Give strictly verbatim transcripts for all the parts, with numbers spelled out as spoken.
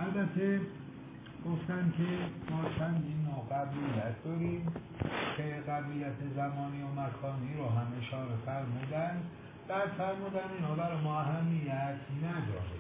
البته گفتن که ما چندین نوع قبلیت داریم که قبلیت زمانی و مکانی رو هم اشاره فرمودن، بعد فرمودن اینا برای ما اهمیت نداره.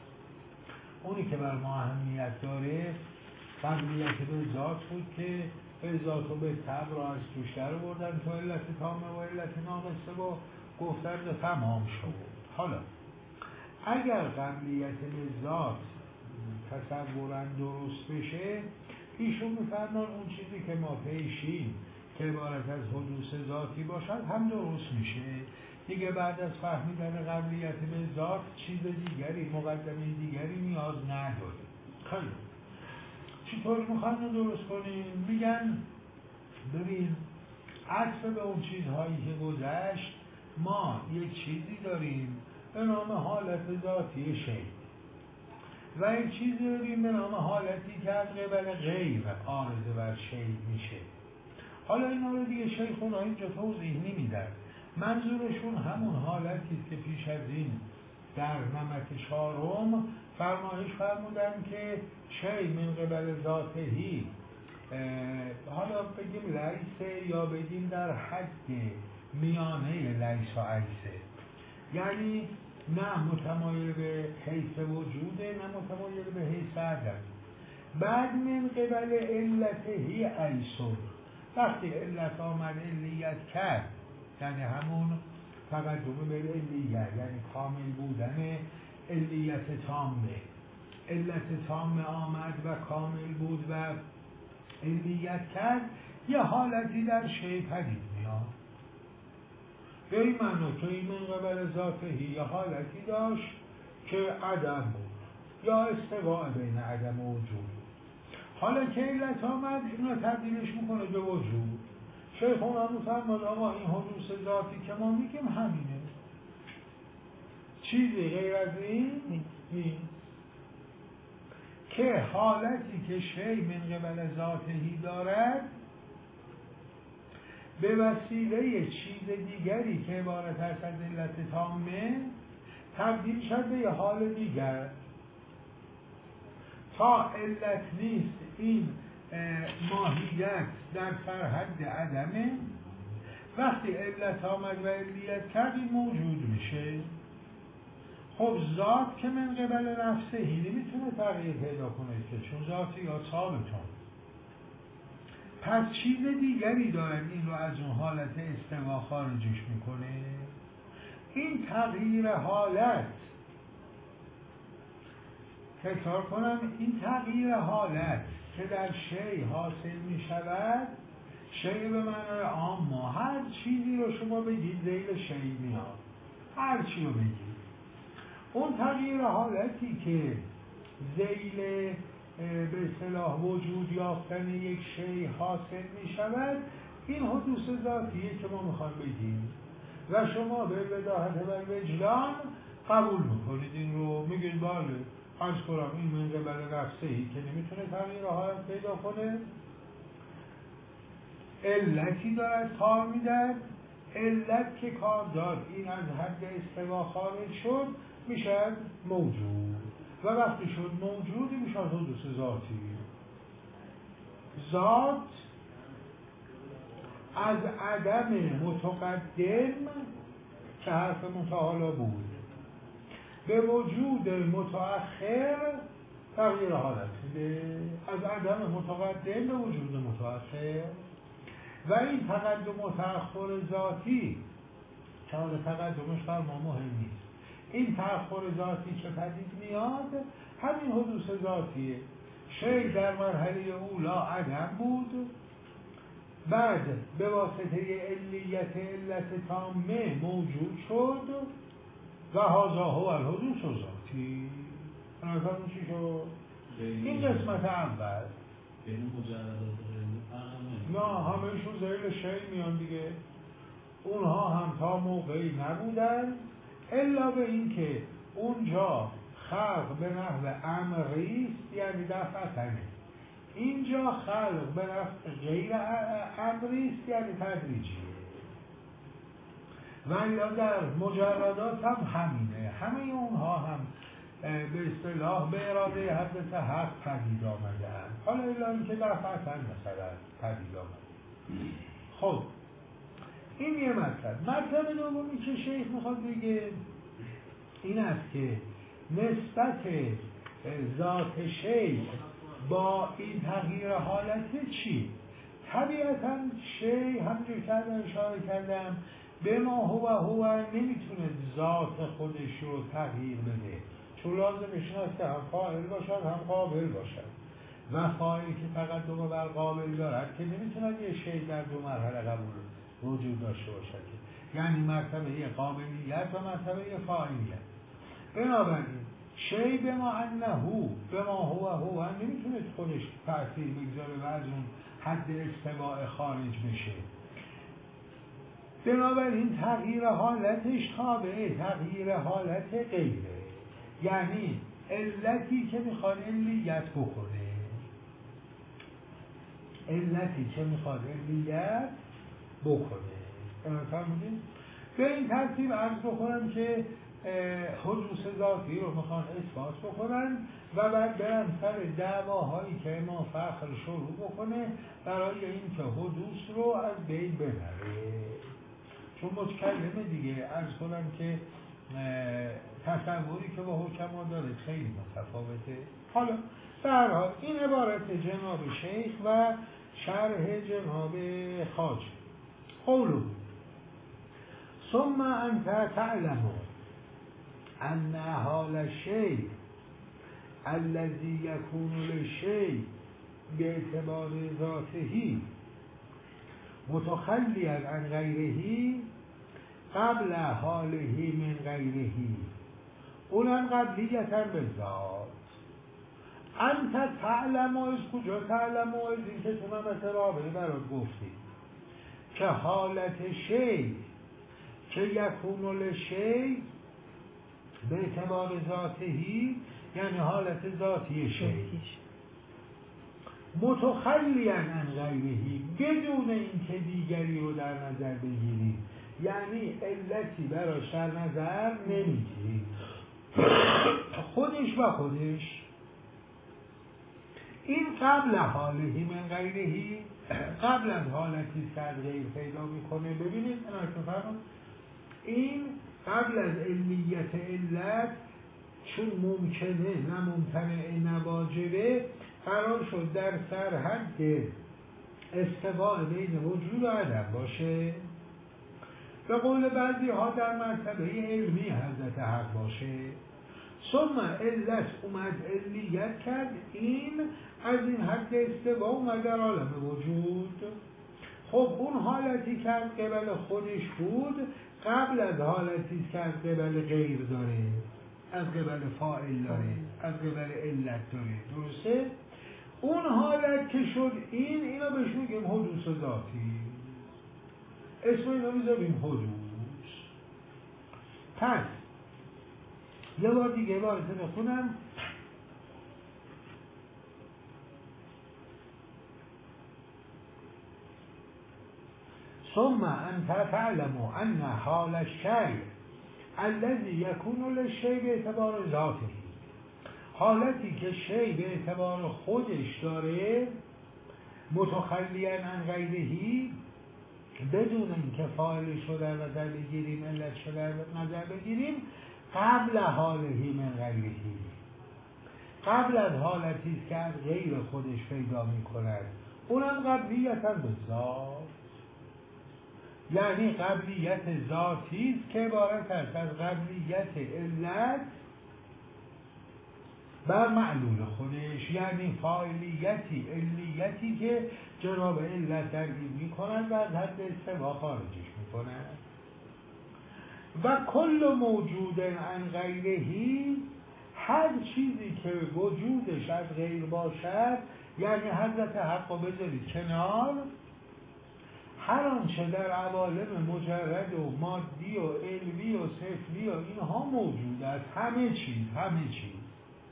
اونی که برای ما اهمیت داره قبلیت به ذات بود که به ذات و به طبع را از توش در بردن تا علت تامه و علت ناقصه و گفتن تمام شد. حالا اگر قبلیت به ذات تصورا درست بشه، ایشون میفرمان اون چیزی که ما پیشیم که عبارت از حدوث ذاتی باشد هم درست میشه دیگه. بعد از فهمیدن قبلیت به ذات چیز دیگری، مقدمه دیگری نیاز نداره. خیلی چطور میخوایم درست کنیم؟ میگن ببین عطف به اون چیزهایی که گذشت، ما یک چیزی داریم به نام حالت ذاتی شی و یک چیزی داریم به نام حالتی که از قبل غیر عارض بر شی میشه. حالا اینا رو دیگه شیخون ها اینجا توضیح نمیدن، منظورشون همون حالتی که پیش از این در نمط چهارم فرمایش فرمودن که شی من قبل ذاتهی، حالا بگیم لیسه یا بگیم در حد میانه لیس و عیسه، یعنی نه متمایل به حیث وجوده نه متمایل به حیث عدم. بعد من قبل علتهی عیسون، وقتی علت آمد علیت کرد، یعنی همون تقدم به علیت، یعنی کامل بودن علیت تامه، علت تامه آمد و کامل بود و علیت کرد، یه حالتی در شی پدید میاد. به این معنی که این من قبل ذاتهی یه حالتی داشت که عدم بود یا استواء بین عدم و وجود. حالا که علت آمد اینا تبدیلش میکنه به وجود. شیخون هم فرمود آقا این حدوث ذاتی که ما میگیم همینه، چیزی غیر از این نیست. که حالتی که شی من قبل ذاتهی دارد به وسیله چیز دیگری که عبارت است از علت تامه تبدیل شد به یه حال دیگر. تا علت نیست این ماهیت در فرحد عدمه، وقتی علت آمد و علیت کرد این موجود میشه. خب ذات که من قبل نفسهی نمیتونه تغییر پیدا کنه که چون ذاتی یا ثابتون، پس چیز دیگری دارد این رو از اون حالت استوا خارجش میکنه. این تغییر حالت، تکرار کنم، این تغییر حالت که در شی حاصل میشود، شی به معنای عام ما هر چیزی رو شما بگید ذیل شی میاد، هر چی رو بگید. اون تغییر حالتی که ذیل به اصطلاح وجود یافتن یک شی حاصل می شود، این حدوث ذاتیه که ما میخوایم بگیم و شما به بداهت و وجدان قبول میکنید این رو، میگید بله از کنم این من قبل نفسهی که نمیتونه تغییر حالت پیدا کنه، علتی دارد کار میدن، علت که کار داد این از حد استوا خارج شد میشد موجود و وقتی شد موجودی میشد حدوث ذاتی. ذات از عدم متقدم که حرف متعالی بود به وجود متأخر تغییر حالت میده، از عدم متقدم به وجود متأخر. و این تقدم و تأخر ذاتی که حالا تقدمش بر ما مهم نیست، این تأخر ذاتی که پدید میاد همین حدوث ذاتیه. شی در مرحله اولا عدم بود، بعد به واسطه علیت علت تامه موجود شد و هذا هو الحدوث ذاتی. نظرم چی شد؟ این قسمت اول. نه همهشون ذیل شی میان دیگه، اونها هم تا موقعی نبودن الا به این که اونجا خلق به نحو امریست، یعنی دفعتنه، اینجا خلق به نحو غیر امریست، یعنی تدریجیه. و یا در مجردات هم همینه، همه اونها هم به اصطلاح به اراده حضرت حق پدید آمدن. حالا الا که در فتن مثلا پدید آمده. خب این یه مطلب. مطلب دومی که شیخ میخواد بگه این است که نسبت ذات شیء با این تغییر حالت چی؟ طبیعتا شیء همونجور که اشاره کردم به ما هو هو نمیتونه ذات خودش رو تغییر بده، چون لازمش هست که هم فاعل باشد هم قابل باشد و فاعلی که تقدم بر قابل دارد که نمیتونه یه شیء در دو مرحله قبول وجود داشته باشد، یعنی مرتبه قابلیت و مرتبه فاعلیت. بنابراین شیء به ما انه به ما هو هو نمیتونه خودش تأثیر بگذاره و از اون حد استواء خارج بشه. بنابراین تغییر حالتش تابع تغییر حالت غیره، یعنی علتی که میخواد علیت بکنه علتی که میخواد علیت بکنه فهمیدین؟ به این ترتیب عرض بکنم که حدوث ذاتی رو میخوان اثبات بکنن و بعد برن سر دعواهایی که امام فخر شروع بکنه برای این که حدوث رو از بین ببره، چون متکلمه دیگه. عرض کنم که تصوری که با حکما داره خیلی متفاوته. حالا به هر حال این عبارت جناب شیخ و شرح جناب خواجه. قولو ثم انت تعلم ان حال الشیء الذي يكون للشيء باعتبار ذاته متخليا عن غيره قبل حاله من غيره، اونم قبلیتا به ذات. انت تعلم و از کجا تعلم و از این که تو من رابطه برات گفتی که حالت شیء که یکون للشیء به اعتبار ذاتهی یعنی حالت ذاتی شیء متخلیاً عن غیرهی بدون اینکه دیگری رو در نظر بگیری، یعنی علتی براش در نظر نمیگیری، خودش و خودش. این قبل حالهی من غیرهی قبل از حالتی که از غیر پیدا میکنه. ببینید این قبل از علیت علت چون ممکنه نه ممتنع نه واجبه قرار شد در سرحد استواء بین وجود و عدم باشه، به قول بعضی ها در مرتبه علمی حضرت حق باشه. ثم علت اومد علیت کرد، این از این حد استواء اومد در عالم وجود. خب اون حالتی که از قبل خودش بود قبل از حالتی که از قبل غیر داره، از قبل فاعل داره، از قبل علت داره، درسته؟ اون حالت که شد این اینو بهش میگیم حدوث ذاتی، اسم اینو میذاریم حدوث. پس یه بار دیگه عبارت بخونم. ثم انت تعلم ان حال الشیء الذي يكون للشیء به اعتبار ذاته، حالتی که شیء به اعتبار خودش داره متخلیاً عن غیرهی بدون اینکه فاعلش رو در نظر بگیریم علتش رو در نظر بگیریم قبل حالهی من غیرهی قبل از حالتی که از غیر خودش پیدا می کند، اونم قبلیتا به ذات، یعنی قبلیت ذاتی است که عبارت است از قبلیت علت بر معلول خودش، یعنی فاعلیتی علیتی که جناب علت درگیر می کند و از حد استوا خارجش می کند. و کل موجود عن غیرهی، هر چیزی که وجودش از غیر باشد، یعنی حضرت حق رو بذارید کنار، هر آنچه در عوالم مجرد و مادی و علوی و صفری و اینها موجود است، همه چیز همه چیز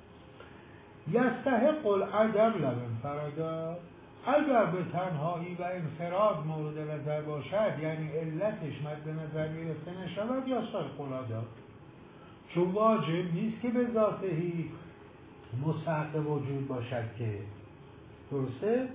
یستحق العدم للانفراد، اگر به تنهایی و انفراد مورد نظر باشد، یعنی علتش مد نظر گرفته نشود، یا یستحق العدم، چون واجب نیست که به ذاتهی مستحق وجود باشد که درسته؟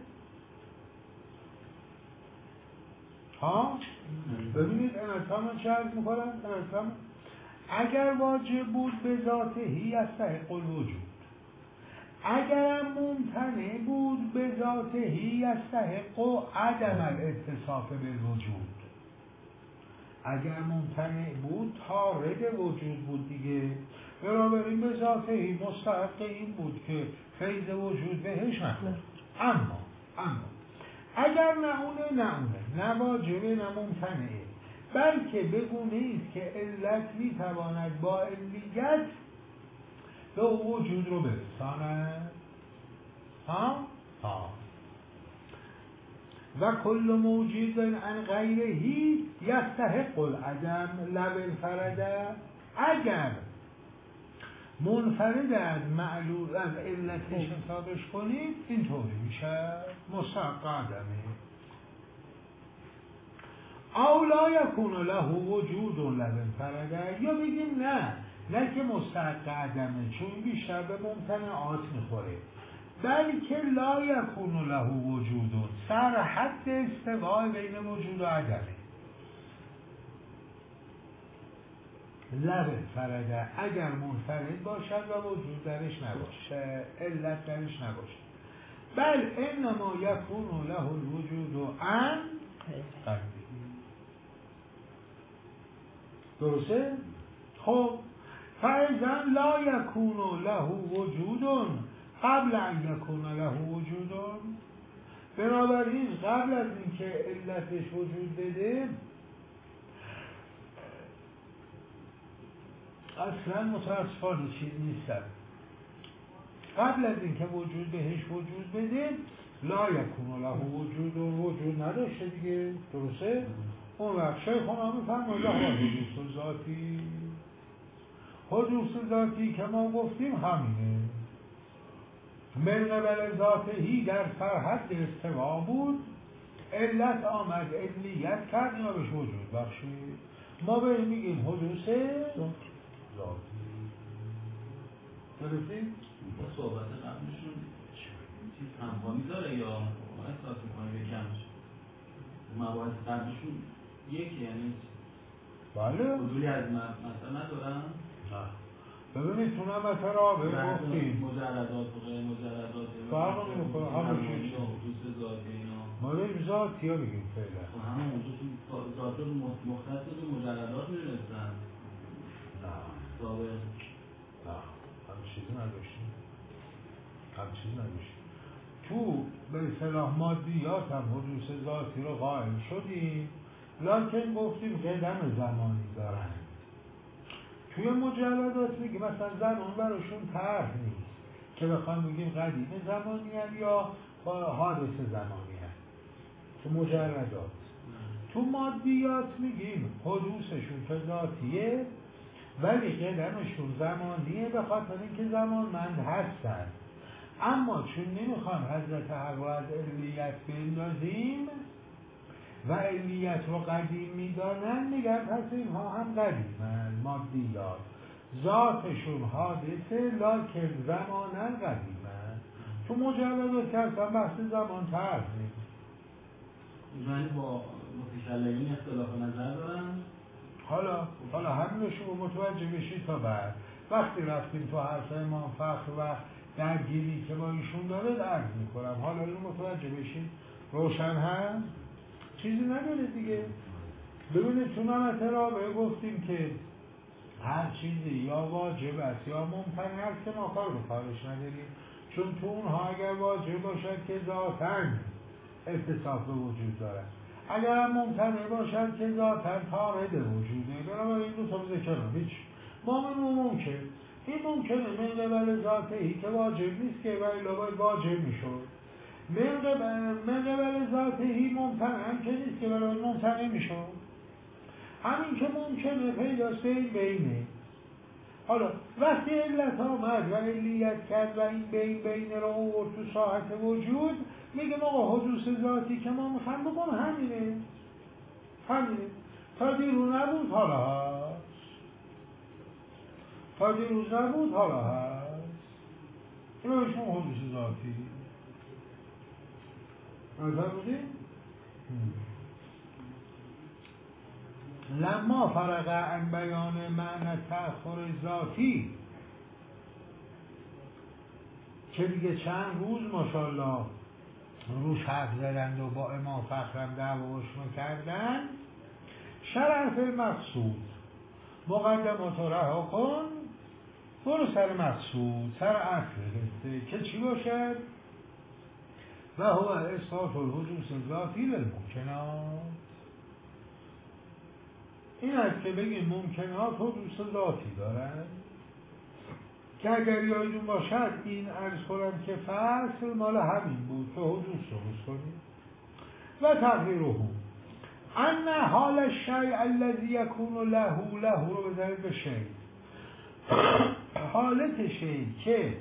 ها؟ ببینید انتام چه عرض میکنم؟ انتام اگر واجب بود به ذاتهی یستحق الوجود، اگرم ممتنع بود به ذاتهی یستحق عدم الاتصاف بالوجود. اگر ممتنع بود طارد وجود بود دیگه، بنابراین به ذاتهی مستحق این بود که فیض وجود بهش نخورد. اما اما اگر نه اونه نه اونه، نه واجبه نه ممتنعه، بلکه بگونه ایست که علت میتواند با علیت به وجود رو برساند. ها؟ ها. و کل موجود عن غیرهی یستحق العدم لو انفرده. اگر منفرد از معلول از علتش حسابش کنید اینطوری میشه مستحق عدمه. او لا یکون له وجود لو انفرده، یا بگیم نه نه که مستحق عدمه چون بیشتر به ممتنعات میخوره، بلکه لا یکون له وجود، سر حد استواء بین وجود و عدمه. لو فرده اگر منفرد باشد و وجود درش نباشه، علت درش نباشه، بل انما یکون له الوجود عن غیره. درسته؟ خب فاذا لا یکون له وجود قبل ان یکون له وجود، بنابراین قبل از اینکه علتش وجود بده اصلا متاسفانه چیز نیستن. قبل از اینکه وجود بهش وجود بده لا یکون له وجود و وجود نداشته دیگه. درسته؟ اون وقت شیخ ما میفرمایند حدوث ذاتی، حدوث ذاتی که ما گفتیم همینه، من قبل ذاتهی در سرحد استوا بود، علت آمد علیت کرد یا بهش وجود بخشید، ما بهش میگیم حدوث ذاتی. درستید؟ با صحبت قبلشون چیز همخوامی داره یا احساس میکنه یکمش مباحث قبلشون یکی، یعنی بله حضوری از مثلا ندارن؟ نه. ببینید تو نمت را به گفتیم مجردات و غیر مجردات فرق نمیکنه، همه چیز حدوث ذاتی اینا ما بهش ذاتی ها بگیم فعلا همه اونجا تو ذات مختص به مجردات میرسن. نه سابق نه همه چیزی نداشتیم، همه چیزی نداشتیم. تو به اصطلاح مادیات هم حدوث ذاتی رو قائل شدیم، لکن گفتیم قدم زمانی دارن. توی مجردات میگیم مثلا زمان براشون طرح نیست که بخوام بگیم قدیم زمانی هم یا حادث زمانی هم. تو مجردات تو مادیات میگیم حدوثشون که ذاتیه ولی قدمشون زمانیه، به خاطر اینکه زمانمند هستن، اما چون نمیخوان حضرت حق رو از علیت بندازیم و علیت رو قدیم میدانن، میگن پس اینها هم قدیمن. مادیات ذاتشون حادثه لکن زمانن قدیمن. تو مجردات که اصلا بحث زمان طرح نیست. یعنی با متکلمین اختلاف نظر دارن. حالا حالا همین رو شما متوجه بشید تا بعد وقتی رفتیم تو حرف امام فخر و درگیری که با ایشون داره درک میکنم، حالا اینو متوجه بشید. روشن هست؟ چیزی نداره دیگه. ببینید تو نمت رابعه گفتیم که هر چیزی یا واجب است یا ممتنع است که ما کار به کارش نداریم، چون تو اونها اگر واجب باشد که ذاتاً اتصاف به وجود دارد، اگر هم ممتنع باشد که ذاتاً طارد وجوده. بنابراین دو تا ذکر هیچ مؤمن و ممکن. این ممکنه من قبل ذاتهی که واجب نیست که ولی باید واجب میشود، من قبل ذاتهی ممتنع هم که نیست که ولی ممتنع میشود. همین که ممکنه پیداست این بینه. حالا وقتی علت آمد و علیت کرد و این بین بین را آورد تو ساحت وجود، میگه آقا حدوث ذاتی که ما میخوام بکن همینه همینه تا دیرو نبود حالا هست. تا دیروز نبود حالا هست. این بهشون حدوث ذاتی نظر بودیم. لما فرق عن بیان معنی تأخر ذاتی که دیگه چند روز ماشاءالله روش حرف زدند و با امام فخرم دعواش میکردن، شرع فی المقصود مقدمات رو رها کن، برو سر مقصود، سر اصل هسته که چی باشد؟ و هو اثبات الحدوث ذاتی للممکنات. این است که بگیم ممکنات حدوث ذاتی دارن که اگر یادتون باشد این عرض کنم که فصل مال همین بود که حدوث درست کنیم. و تغییره ان حال الشیء الذی یکون له له رو بذارید به شیء، حالت شیء که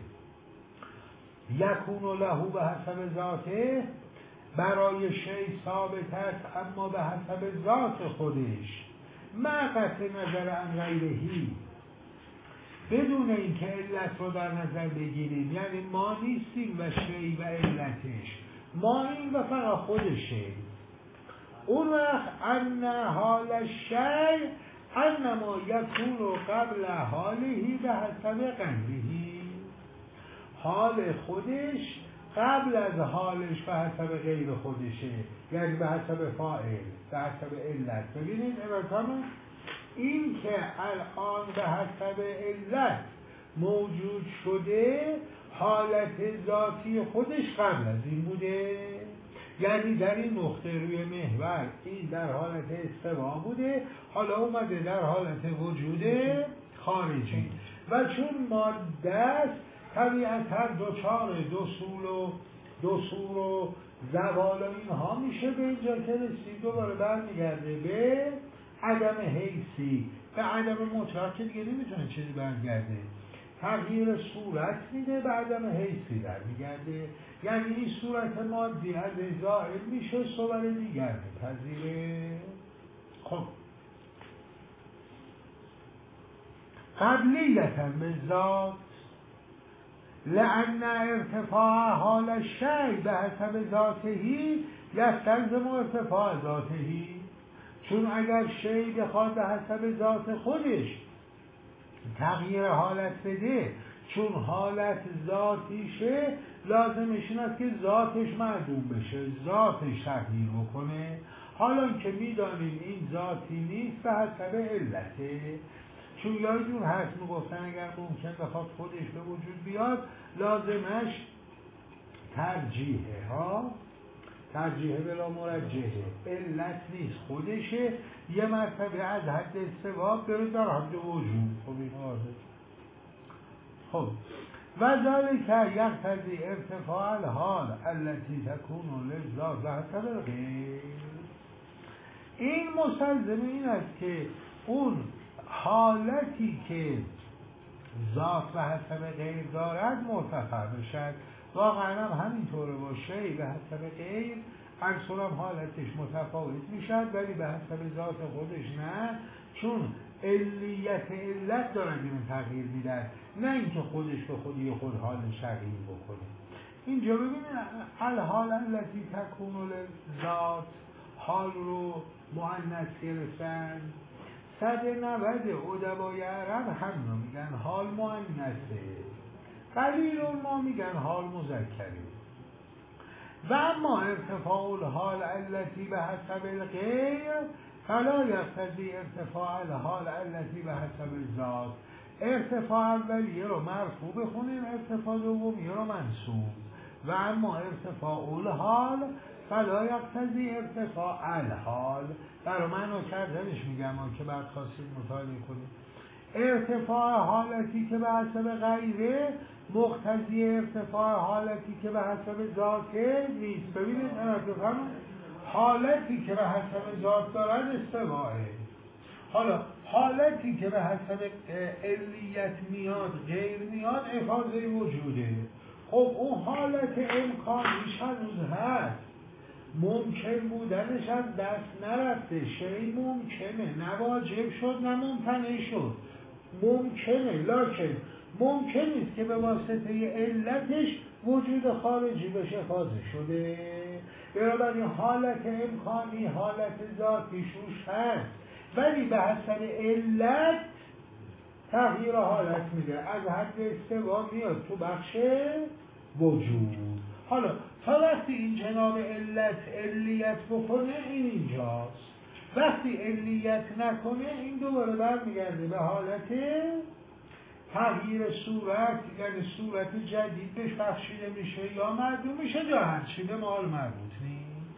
یکون له به حسب ذاته برای شیء ثابت است اما به حسب ذات خودش مع قطع نظر عن غیرهی، بدون اینکه علت رو در نظر بگیریم، یعنی ما نیستیم و شیء و علتش، ما این و فقط خودشه. اون وقت ان حال الشیء انما یکون قبل حاله به حسب غیرهی، حال خودش قبل از حالش به حسب غیر خودشه، یعنی به حسب فاعل، به حسب علت. ببینید امکانه این که الان به حسب علت موجود شده حالت ذاتی خودش قبل از این بوده، یعنی در این نقطه روی محور این در حالت استوا بوده، حالا اومده در حالت وجود خارجی و چون ماده است طبیعتا دوچار دسول و دسور و زوال و اینها میشه، به اینجا که رسید دوباره برمیگرده به عدم حیثی، به عدم مطلق که دیگه نمیتونه چیزی برگرده، تغییر صورت میده، به عدم حیثی در میگرده، یعنی این صورت مادی از زائل میشه صور دیگر میپذیره. خب قبلیتا به ذات لأن ارتفاع حال الشیء به حسب ذاتهی یستلزم ارتفاع ذاتهی، چون اگر شیء بخواد به حسب ذات خودش تغییر حالت بده، چون حالت ذاتیشه لازمش این است که ذاتش معدوم بشه، ذاتش تغییر بکنه. حالا که میدانیم این ذاتی نیست به حسب علته، چون یادتون هست میگفتن اگر ممکن بخواد خودش به وجود بیاد لازمش ترجیحه ها، ترجیحه بلا مرجحه، علت نیست خودشه، یه مرتبه از حد استوا بره در حد وجود. خب این واضح. خب و ذالک یقتضی ارتفاع الحال التي تكون للذات و حسب الغیر، این مستلزم این است که اون حالتی که ذات و حسب غیر دارد مرتفع بشد. واقعا هم همینطوره باشه، به حسب غیر اکثرم حالتش متفاوت میشد ولی به حسب ذات خودش نه، چون علیت علت دارن اینو تغییر میدن، نه اینکه خودش به خودی خود حالش تغییر بکنه. اینجا ببینید الحال التي تكون للذات، حال رو مؤنث گرفتن. صد نود ادبای عرب هم میگن حال مؤنثه، قلیل ما میگن حال مذکره. و اما ارتفاع الحال التي به حسب الغیر فلا یقتضی ارتفاع الحال التي به حسب الذات. ارتفاع اولیه رو مرفوع بخونیم، ارتفاع دومیه رو منصوب. و اما ارتفاع الحال فلا یقتضی ارتفاع الحال، برای منو کردنش میگم که بعد خواستید مطالعه کنید. ارتفاع حالتی که به حسب غیره مقتضی ارتفاع حالتی که به حسب ذاته نیست. ببینید ارتفاع حالتی که به حسب ذات دارد استواه، حالا حالتی که به حسب علیت میاد غیر میاد افاضه وجوده. خب اون حالت امکانیش هنوز هست، ممکن بودنش از دست نرفته، شیء ممکنه، نه واجب شد نه ممتنع شد، ممکنه، لکن ممکن است که به واسطه علتش وجود خارجی بشه افاضه شده. بنابراین حالت امکانی حالت ذاتیش روش هست، ولی به حسب علت تغییر حالت میده، از حد استوا میاد تو بخش وجود. حالا تا وقتی این جناب علت علیت بکنه این اینجاست، وقتی علیت نکنه این دوباره برمیگرده به حالت تغییر صورت، یعنی صورت جدید بهش بخشیده میشه یا معدوم میشه یا هرچی به مال مربوط نیست.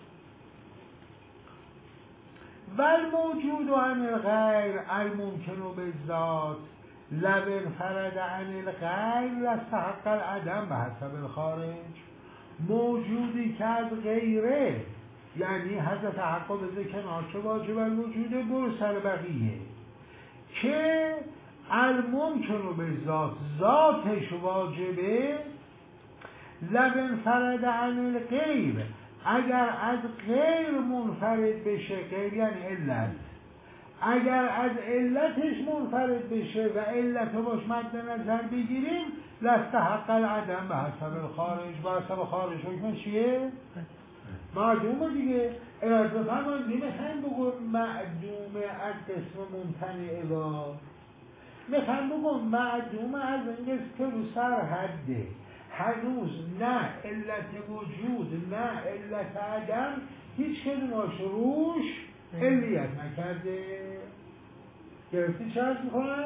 ول موجود و عن الغیر الممکن و بالذات لو انفرد عن الغیر لاستحق العدم به حسب الخارج. موجودی که از غیره یعنی حضرت حق بذار کنار چه واجب الوجوده برو سر بقیه که الممکن و بالذات ذاتش واجبه لو انفرد عن الغیر اگر از غیر منفرد بشه، غیر یعنی علت، اگر از علتش منفرد بشه و علت باش مد نظر بگیریم لاستحق العدم به حسب الخارج. به حسب خارج حکم چیه؟ معدومه دیگه. اراده فرمان نمیخوایم بگم معدومه از قسم ممتنعه با میخوایم بگم معدومه از این قسم که رو سر حده، هنوز نه علت وجود نه علت عدم هیچ کدوماش روش علیت نکرده. گرفتی چه هست میکنم؟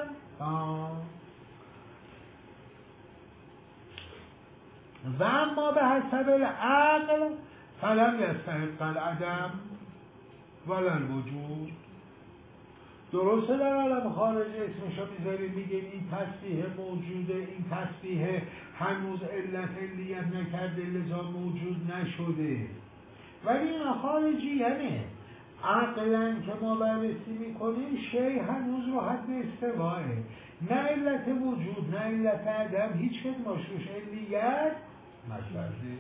و اما به حسب العقل فلم یستحق العدم ولا الوجود. درسته در عالم خارج اسمشو میذاریم میگیم این تسبیح موجوده، این تسبیح هنوز علت علیت نکرده لذا موجود نشده، ولی این خارجی یعنی عقلاً که ما بررسی میکنیم شی هنوز رو حد استواه، نه علت وجود نه علت عدم هیچ که ماشوش علیت نکرده.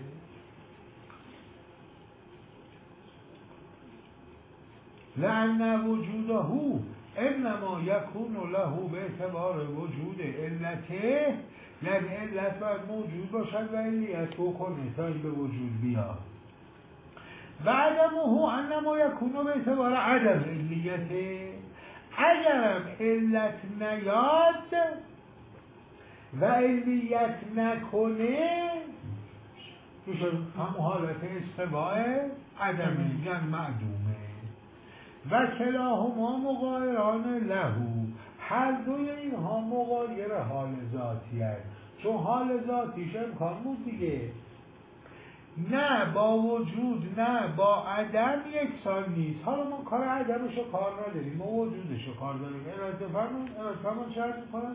لأن وجوده انما یکون له به اعتبار وجود علته، یعنی علت باید موجود باشد و علیت بکنه تا این به وجود بیاد. و عدمه انما یکون به اعتبار عدم علیته، اگرم علت نیاد و علیت نکنه میشه هم حالت استواه عدمی یعنی معدومه. و کلاهما مغایران لهو، هر دوی اینها مغایر حال ذاتی هست، چون حال ذاتیش امکان بود دیگه، نه با وجود نه با عدم یکسان نیست. حالا ما کار عدمشو کار نداریم، ما وجودشو کار داریم. اراده فرمون اراده فرمون چه هست میکنم؟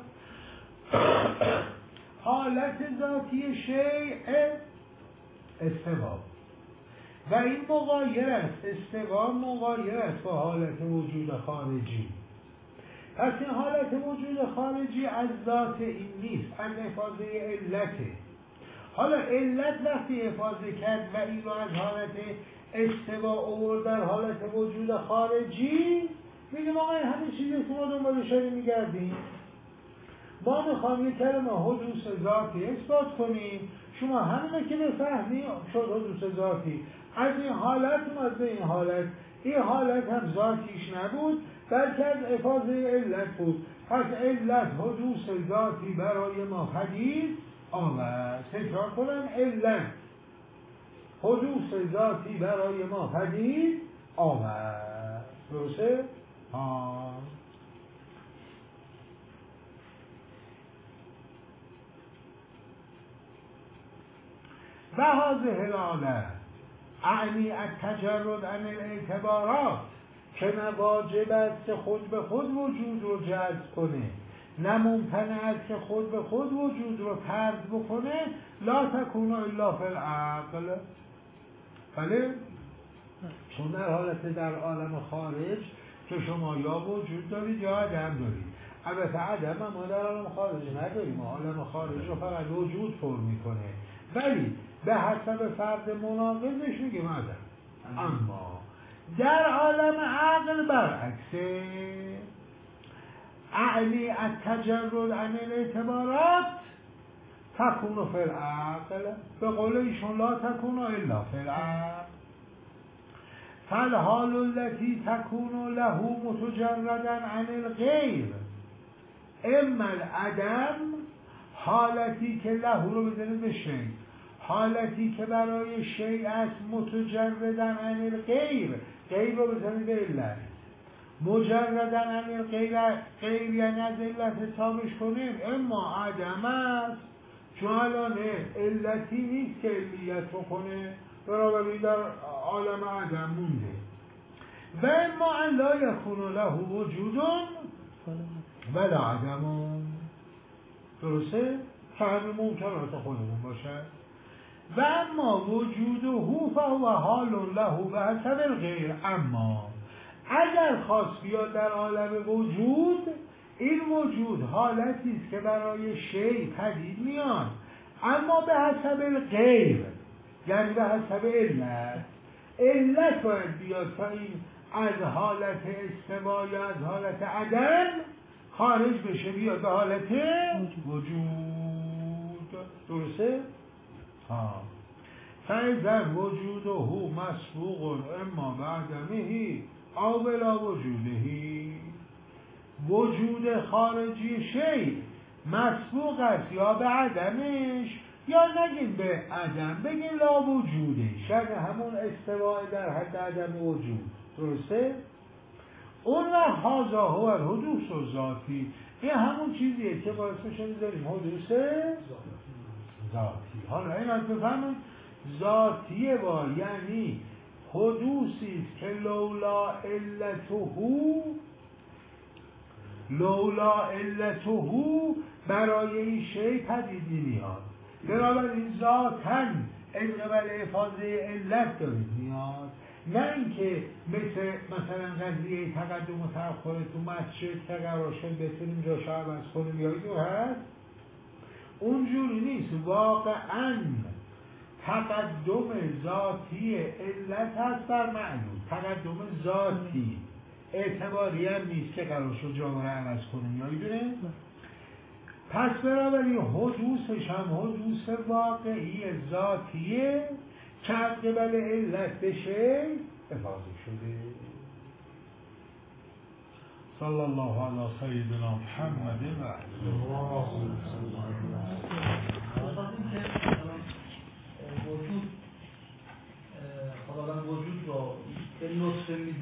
حالت ذاتی شیء استوا و این مغایر است، استوا مغایر است با حالت وجود خارجی. پس این حالت وجود خارجی از ذات این نیست، از افاضه علته. حالا علت وقتی افاضه کرد و این رو از حالت استوا آورد در حالت وجود خارجی، میگیم آقا این همه چیزی که ما دنبال شده میگردیم، ما میخوام یک کلمه حدوث ذاتی اثبات کنیم، شما همینه که بفهمی شد حدوث ذاتی، از این حالت اومد به این حالت، این حالت هم ذاتیش نبود بلکه از افاضه علت بود، پس علت حدوث ذاتی برای ما پدید آمد. تکرار کنم، علت حدوث ذاتی برای ما پدید آمد. درسته؟ ها. و هذه الحاله اعنی التجرد عن الاعتبارات، که نه واجب است که خود به خود وجود رو جذب کنه، نه ممکن است که خود به خود وجود رو طرد بکنه. لا تکون الا فی العقل. بله؟ چون در حالت در عالم خارج که شما یا وجود دارید یا عدم دارید. البته عدم ما در عالم خارج نداریم، عالم خارج رو فقط وجود پر میکنه، ولی به حسب فرد مناقضش میگیم عدم. اما در عالم عقل برعکسه، اعنی التجرد عن الاعتبارات تکون فی العقل، به قول ایشون لا تکون الا فی العقل. فالحال التي تكون له متجردا عن الغیر اما العدم، حالتی که له رو بزنید به شیء، حالتی که برای شیء است متجردا عن الغیر، غیر رو بزنید به علت، مجردا عن الغیر، غیر یعنی از علت حسابش کنیم اما عدم است، چون الان علتی نیست که علیت رو کنه، برای در عالم عدم مونده. و اما ان لا یکون له وجودون ولا عدمون، درسته؟ که همین ممکنات خودمون باشه. و اما وجوده فهو حال له به حسب الغیر، اما اگر خواست بیاد در عالم وجود، این وجود حالتی است که برای شیء پدید میاد، اما به حسب الغیر، یعنی به حسب علت. علت باید بیاد تا این از حالت استوا یا از حالت عدم خارج بشه بیاد به حالت وجود، درسته؟ ها. فاذا وجوده مسبوق اما بعدمه او بلا وجوده، وجود خارجی شیء مسبوق است یا به عدمش، یا نگیم به عدم، بگیم لا وجودش، یعنی همون استواء در حد عدم وجود، درسته؟ اون و هذا هو الحدوث الذاتی، این همون چیزیه که باعث میشه میذاریم حدوث ذاتی. حالا این از بفهمون ذاتیه با، یعنی حدوثی است که لولا علته، لولا علته برای این شیء پدید نمیاد، بنابراین ذاتاً این قبل افاظه علت دارید میاد، نه اینکه مثل مثلا قضیه تقدم و تأخر تو مسجد که قرار شد بتونیم جاش عوض کنیم یا اینو هست، اونجوری نیست. واقعاً تقدم ذاتی علت هست بر معلوم، تقدم ذاتی اعتباری هم نیست که قرار شد جا رو عوض کنیم یا اینو. پس بنابراین حدوثش هم حدوث واقعی ذاتیه که از قبل علت بشه افاظه شده. صلی الله علی سیدنا محمد و علیه وجود خداوند وجود را به نطفه